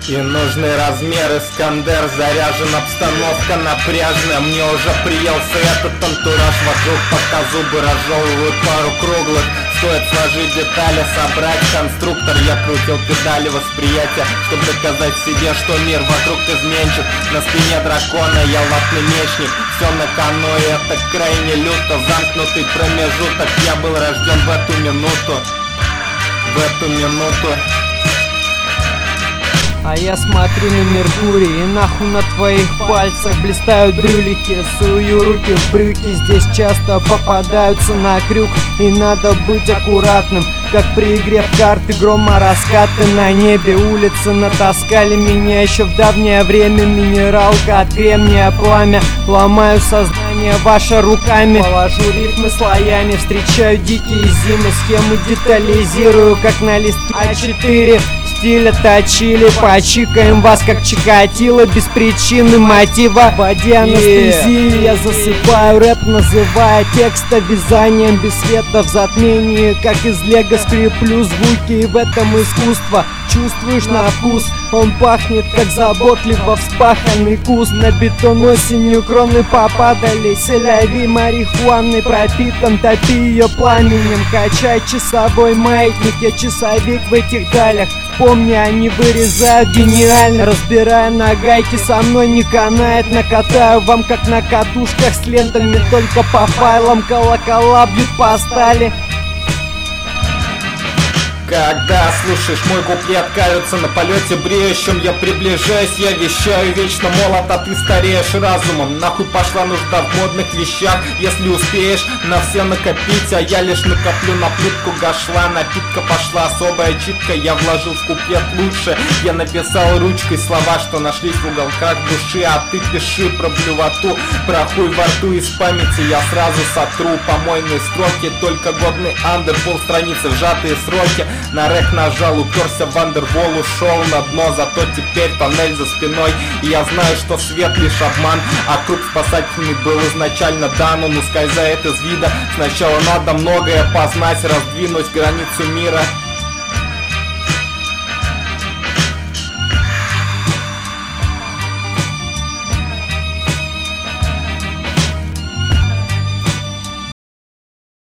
И нужный размер Искандер. Заряжен, обстановка напряжная. Мне уже приелся этот антураж. Вокруг пока зубы разжевывают пару круглых. Стоит сложить детали, собрать конструктор. Я крутил педали восприятия, чтобы доказать себе, что мир вокруг изменчив. На спине дракона я латный мечник. Все на кону, и это крайне люто. Замкнутый промежуток. Я был рожден в эту минуту. В эту минуту. А я смотрю на Меркурий, и нахуй на твоих пальцах блистают брюлики. Сую руки в брюки, здесь часто попадаются на крюк. И надо быть аккуратным, как при игре в карты. Грома раскаты на небе, улицы натаскали меня еще в давнее время. Минералка от кремния, пламя, ломаю сознание ваше руками. Положу ритмы слоями, встречаю дикие зимы. Схему детализирую, как на листке А4. Стиля точили, почикаем вас как Чикатило. Без причины мотива, в воде анестезии. Я засыпаю рэп, называя текста вязанием. Без света в затмении, как из лего скреплю звуки. И в этом искусство чувствуешь на вкус. Он пахнет, как заботливо вспаханный куст. На бетон осенью кроны попадали. Селяви марихуаны пропитан, топи ее пламенем. Качай часовой маятник, я часовик в этих далях. Помни, они вырезают гениально. Разбирая на гайки, со мной не канает. Накатаю вам, как на катушках с лентами. Только по файлам колокола бьют по стали. Когда слушаешь мой куплет, кажется, на полете бреющем я приближаюсь. Я вещаю вечно молод, а ты стареешь разумом. Нахуй пошла нужда в модных вещах. Если успеешь на все накопить, а я лишь накоплю на плитку гашла. Напитка пошла, особая читка, я вложил в куплет лучше. Я написал ручкой слова, что нашлись в уголках души. А ты пиши про блювоту, про хуй во рту. Из памяти я сразу сотру помойные строки. Только годный андер, полстраницы, сжатые сроки. На рэк нажал, уперся в андервол, ушел на дно. Зато теперь тоннель за спиной. И я знаю, что свет лишь обман, а круг спасательный был изначально дан. Он ускользает из вида. Сначала надо многое познать, раздвинуть границу мира.